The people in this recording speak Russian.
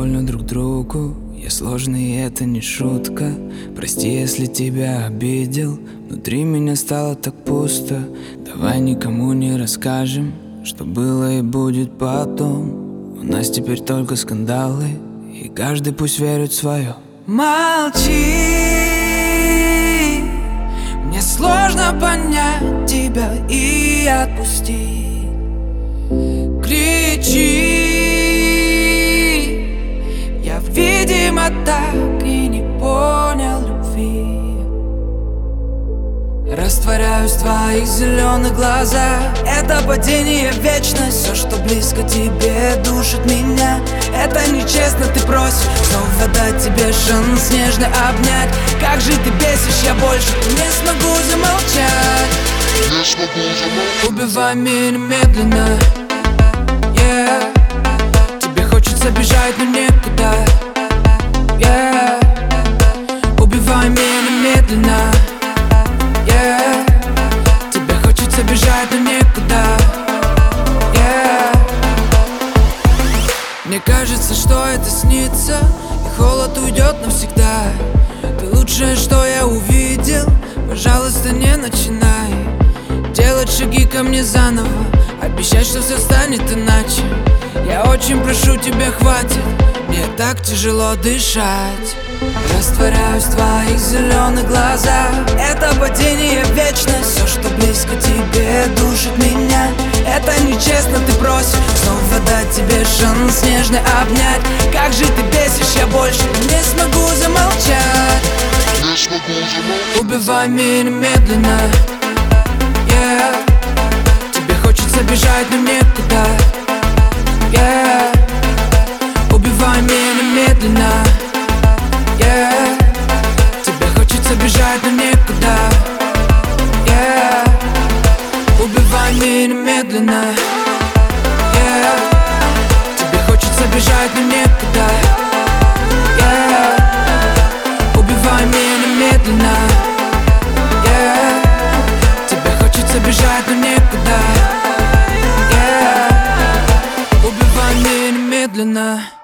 больно друг другу. Я сложный, и это не шутка. Прости, если тебя обидел. Внутри меня стало так пусто. Давай никому не расскажем, что было и будет потом. У нас теперь только скандалы, и каждый пусть верит в свое. Молчи, мне сложно понять тебя и отпустить. Кричи, я, видимо, так и не понял любви. Растворяюсь в твоих зеленых глазах. Это падение, вечность. Все, что близко тебе, душит меня. Это нечестно, ты просишь снова дать тебе шанс нежно обнять. Как же ты бесишь, я больше не смогу замолчать. Убивай меня медленно, yeah. Тебе хочется бежать, но некуда, yeah. Убивай меня медленно, yeah. Тебе хочется бежать, но некуда, yeah. Мне кажется, что это снится, и холод уйдет навсегда. Ты лучшее, что я увидел. Пожалуйста, не начинай делать шаги ко мне заново. Обещай, что все станет иначе. Я очень прошу тебя, хватит. Мне так тяжело дышать. Растворяюсь в твоих зеленых глазах. Это падение, вечность. Все, что близко тебе, душит меня. Это нечестно, ты просишь снова дать тебе шанс нежно обнять. Как же ты бесишь, я больше не смогу замолчать. Убивай меня медленно, yeah. Тебе хочется бежать, но некуда, yeah. Убивай меня медленно, yeah. Тебе хочется бежать, но некуда, yeah. Убивай меня медленно, yeah. Тебе хочется бежать, но некуда, yeah. Убивай меня медленно, yeah. Тебе хочется бежать, но некуда, yeah. Убивай меня медленно.